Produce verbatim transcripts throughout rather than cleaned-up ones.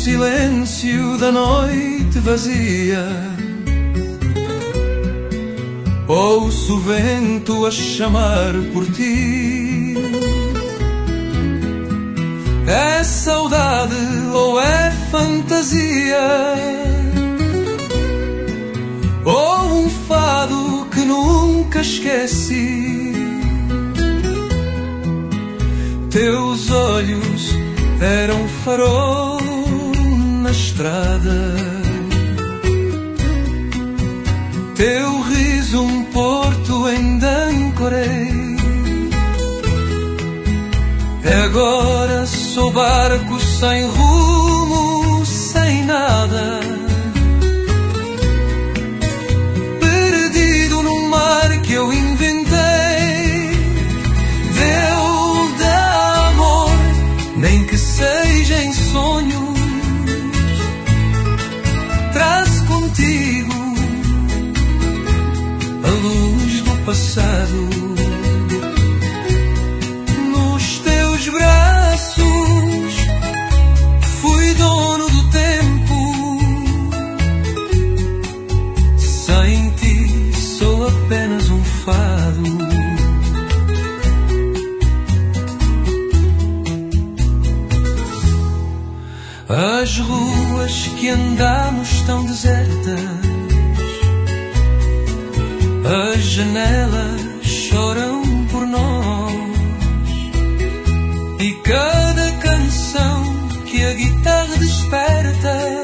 silêncio da noite vazia, ouço o vento a chamar por ti. É saudade ou é fantasia, ou um fado que nunca esqueci. Teus olhos eram farol na estrada, teu riso um porto ainda ancorei. Agora sou barco sem rumo, sem nada, perdido num mar que eu inventei. Deu de amor, nem que seja em sonhos, traz contigo a luz do passado. Nos teus braços fui dono do tempo, sem ti sou apenas um fado. As ruas que andamos tão desertas, as janelas choram por nós, e cada canção que a guitarra desperta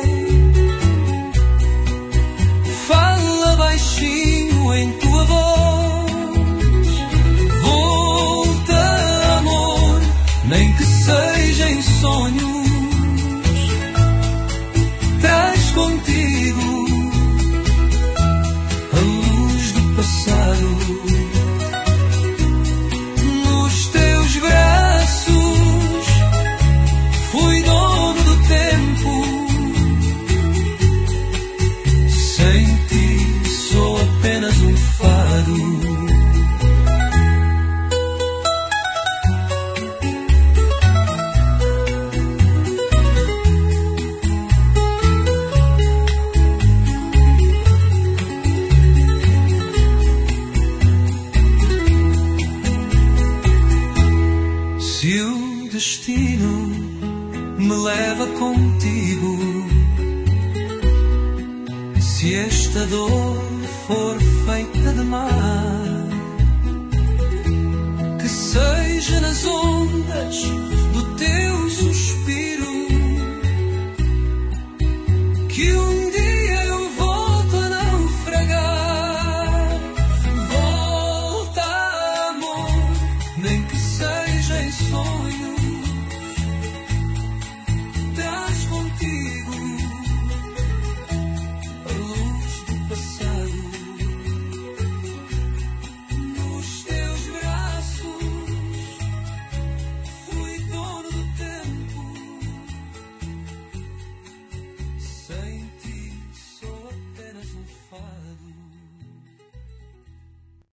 fala baixinho em tua voz. Volta, amor, nem que seja em sonhos, traz contigo a luz do passado. Nos teus braços fui dono do tempo, sem ti sou apenas um fado. Se o destino me leva contigo, se esta dor for feita de mar, que seja nas ondas do teu suspiro, que um dia eu volto a naufragar. Volta, amor, nem que